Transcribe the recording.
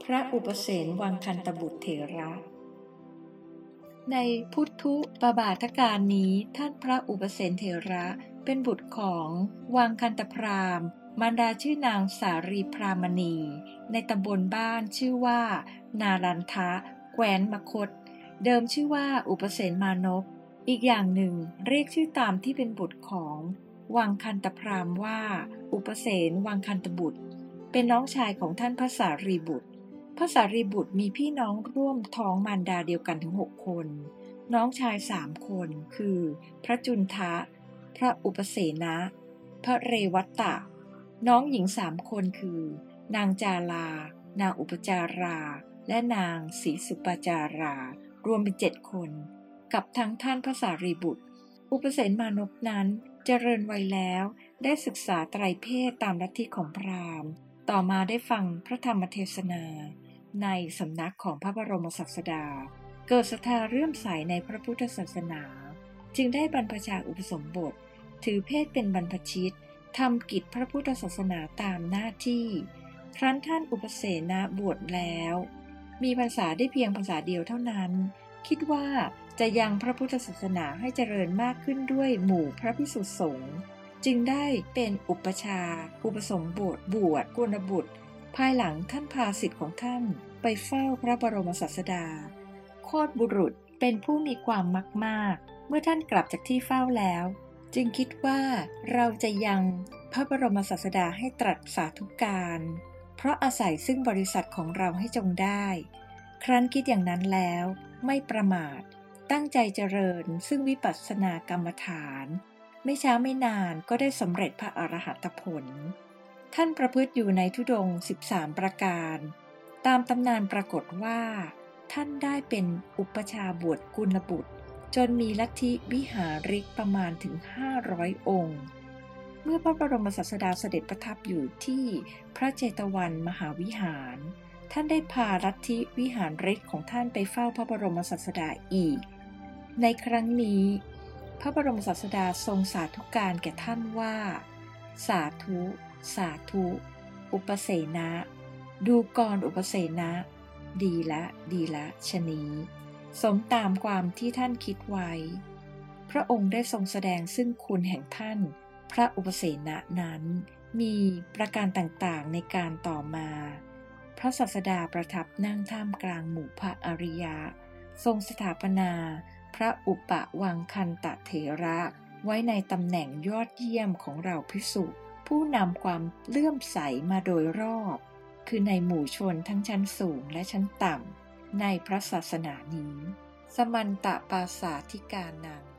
ระอุปเสนวังคันตบุตรเถระในพุทธุปบาทการนี้ท่านพระอุปเสนเถระเป็นบุตรของวังคันตพราหมณ์มารดาชื่อนางสารีพรามณีในตำบลบ้านชื่อว่านารันทะแคว้นมคธเดิมชื่อว่าอุปเสนมานพอีกอย่างหนึ่งเรียกชื่อตามที่เป็นบุตรของวังคันตพราหมณ์ว่าอุปเสนวังคันตบุตรเป็นน้องชายของท่านพระสารีบุตรพระสารีบุตรมีพี่น้องร่วมท้องมารดาเดียวกันถึง6 คนน้องชาย3 คนคือพระจุนทะพระอุปเสนะพระเรวัตตะน้องหญิง3 คนคือนางจาลานางอุปจาราและนางศรีสุปจารารวมเป็น7 คนกับทั้งท่านพระสารีบุตรอุปเสนมานพนั้นเจริญวัยแล้วได้ศึกษาไตรเพศตามลัทธิของพราหมณ์ต่อมาได้ฟังพระธรรมเทศนาในสำนักของพระบรมศาสดาเกิดศรัทธาเลื่อมใสในพระพุทธศาสนาจึงได้บรรพชาอุปสมบทถือเพศเป็นบรรพชิตทำกิจพระพุทธศาสนาตามหน้าที่ครั้นท่านอุปเสนะบวชแล้วมีพรรษาได้เพียงพรรษาเดียวเท่านั้นคิดว่าจะยังพระพุทธศาสนาให้เจริญมากขึ้นด้วยหมู่พระภิกษุสงฆ์จึงได้เป็นอุปชาอุปสมบทบวชกุณบุตรภายหลังท่านพาศิษย์ของท่านไปเฝ้าพระบรมศาสดาโคตรบุรุษเป็นผู้มีความมักมากเมื่อท่านกลับจากที่เฝ้าแล้วจึงคิดว่าเราจะยังพระบรมศาสดาให้ตรัสสาธุการเพราะอาศัยซึ่งบริษัทของเราให้จงได้ครั้นคิดอย่างนั้นแล้วไม่ประมาทตั้งใจเจริญซึ่งวิปัสสนากรรมฐานไม่ช้าไม่นานก็ได้สำเร็จพระอรหัตผลท่านประพฤติอยู่ในธุดงค์13 ประการตามตำนานปรากฏว่าท่านได้เป็นอุปชาบวชกุลบุตรจนมีลัทธิวิหาริกประมาณถึง500 องค์เมื่อพระบรมศาสดาเสด็จประทับอยู่ที่พระเจตวันมหาวิหารท่านได้พาลัทธิวิหารริกของท่านไปเฝ้าพระบรมศาสดาอีกในครั้งนี้พระบรมศาสดาทรงสาธุการแก่ท่านว่าสาธุสาธุอุปเสนะดูก่อนอุปเสนะดีละชะนี้สมตามความที่ท่านคิดไว้พระองค์ได้ทรงแสดงซึ่งคุณแห่งท่านพระอุปเสนะนั้นมีประการต่างๆในการต่อมาพระศาสดาประทับนั่งท่ามกลางหมู่พระอริยะทรงสถาปนาพระอุปวังคันตเถระไว้ในตำแหน่งยอดเยี่ยมของเราภิกษุผู้นำความเลื่อมใสมาโดยรอบคือในหมู่ชนทั้งชั้นสูงและชั้นต่ำในพระศาสนานี้สมันตปาสาธิกานัง